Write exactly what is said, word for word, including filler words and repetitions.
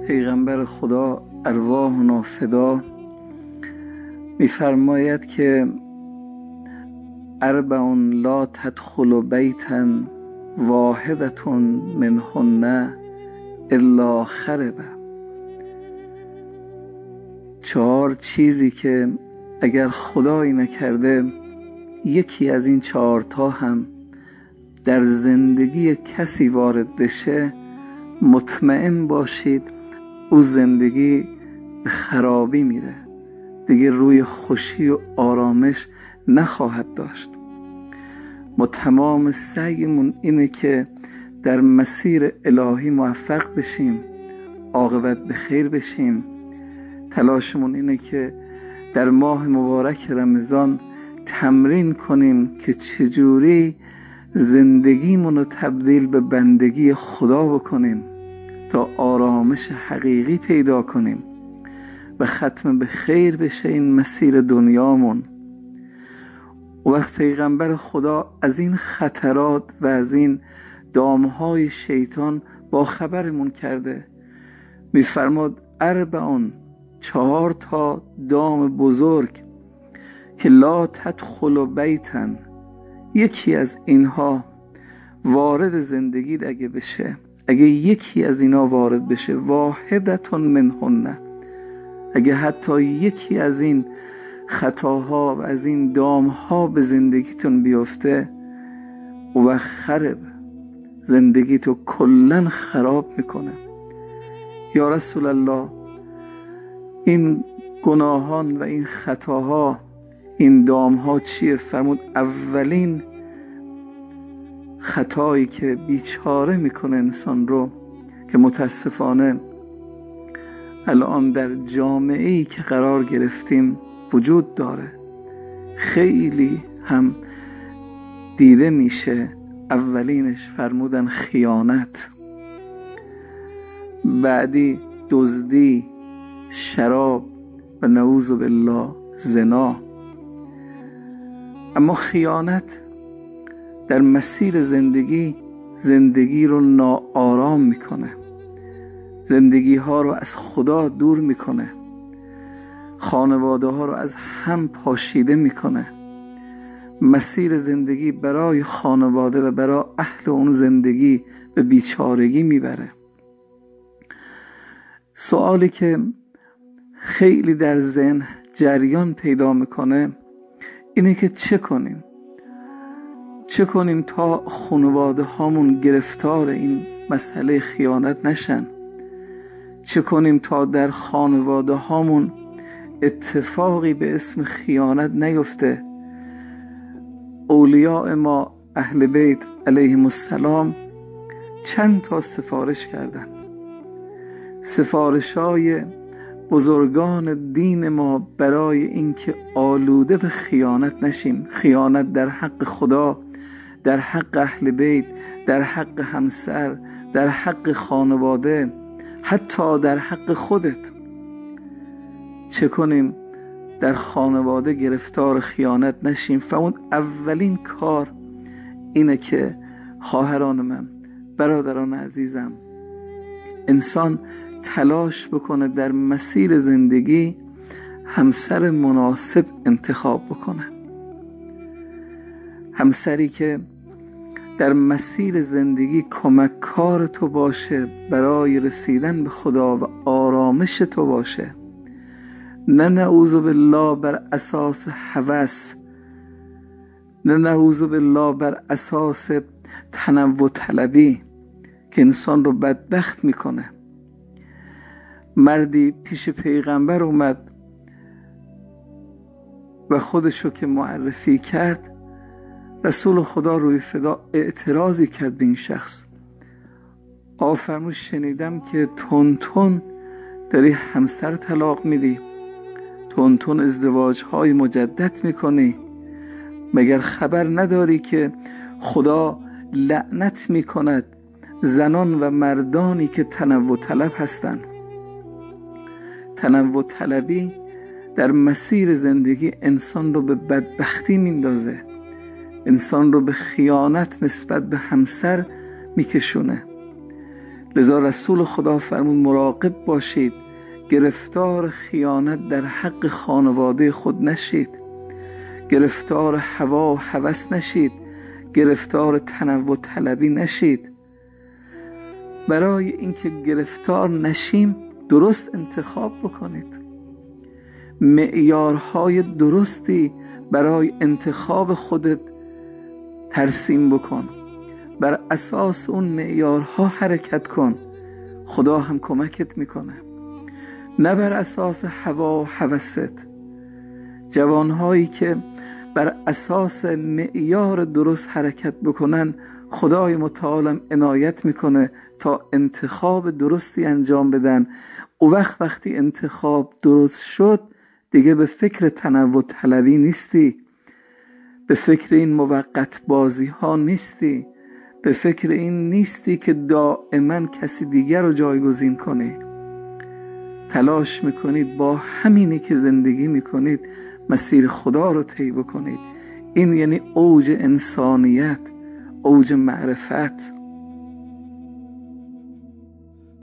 پیغمبر خدا ارواحنا فدا میفرماید که اربع لا تدخل بیتا واحدة منهن الا خرب. چهار چیزی که اگر خدایی نکرده یکی از این چهارتا هم در زندگی کسی وارد بشه، مطمئن باشید او زندگی به خرابی میره، دیگه روی خوشی و آرامش نخواهد داشت. ما تمام سعیمون اینه که در مسیر الهی موفق بشیم، عاقبت به خیر بشیم. تلاشمون اینه که در ماه مبارک رمضان تمرین کنیم که چجوری زندگیمون رو تبدیل به بندگی خدا بکنیم تا آرامش حقیقی پیدا کنیم و ختم به خیر بشه این مسیر دنیامون. و وقت پیغمبر خدا از این خطرات و از این دامهای شیطان با خبرمون کرده، میفرماد اربعون، چهار تا دام بزرگ که لا تدخل بیتا، یکی از اینها وارد زندگی اگه بشه، اگه یکی از اینا وارد بشه، واحدتون منهن، اگه حتی یکی از این خطاها و از این دامها به زندگیتون بیفته، و خرب، زندگیتو کلن خراب میکنه. یا رسول الله، این گناهان و این خطاها، این دامها چیه؟ فرمود اولین خطایی که بیچاره میکنه انسان رو، که متاسفانه الان در جامعه‌ای که قرار گرفتیم وجود داره، خیلی هم دیده میشه. اولینش فرمودن خیانت، بعدی دزدی، شراب و نعوذ بالله زنا. اما خیانت در مسیر زندگی زندگی رو ناآرام میکنه، زندگی ها رو از خدا دور میکنه، خانواده ها رو از هم پاشیده میکنه، مسیر زندگی برای خانواده و برای اهل اون زندگی به بیچارگی میبره. سوالی که خیلی در ذهن جریان پیدا میکنه اینه که چه کنیم؟ چه کنیم تا خانواده هامون گرفتار این مسئله خیانت نشن؟ چه کنیم تا در خانواده هامون اتفاقی به اسم خیانت نیفته؟ اولیاء ما اهل بیت علیهم السلام چند تا سفارش کردن. سفارش های بزرگان دین ما برای اینکه آلوده به خیانت نشیم، خیانت در حق خدا، در حق اهل بیت، در حق همسر، در حق خانواده، حتی در حق خودت. چه کنیم در خانواده گرفتار خیانت نشیم؟ فرمود اولین کار اینه که خواهران من، برادران عزیزم، انسان تلاش بکنه در مسیر زندگی همسر مناسب انتخاب بکنه، همسری که در مسیر زندگی کمککار تو باشه، برای رسیدن به خدا و آرامش تو باشه، نه نعوذ بالله بر اساس هوس، نه نعوذ بالله بر اساس تنوع طلبی که انسان رو بدبخت میکنه. مردی پیش پیغمبر اومد و خودشو که معرفی کرد، رسول خدا روی فدا اعتراضی کرد به این شخص. آقا فرمود شنیدم که تون تون داری همسر طلاق میدی، تون تون ازدواج های مجدد میکنی، مگر خبر نداری که خدا لعنت میکند زنان و مردانی که تنوع طلب هستند؟ تنوع طلبی در مسیر زندگی انسان رو به بدبختی میندازه، انسان رو به خیانت نسبت به همسر میکشونه. لذا رسول خدا فرمود مراقب باشید گرفتار خیانت در حق خانواده خود نشید، گرفتار هوا و هوس نشید، گرفتار تنوع طلبی نشید. برای اینکه گرفتار نشیم درست انتخاب بکنید، معیارهای درستی برای انتخاب خودت ترسیم بکن، بر اساس اون معیارها حرکت کن، خدا هم کمکت میکنه، نه بر اساس هوا و هوست. جوانهایی که بر اساس معیار درست حرکت بکنن خدای متعال عنایت میکنه تا انتخاب درستی انجام بدن. او وقت وقتی انتخاب درست شد دیگه به فکر تنوع طلبی نیستی، به فکر این موقت بازی ها نیستی، به فکر این نیستی که دائما کسی دیگر رو جایگزین کنی. تلاش میکنید با همینی که زندگی میکنید مسیر خدا رو طی بکنید. این یعنی اوج انسانیت، اوج معرفت،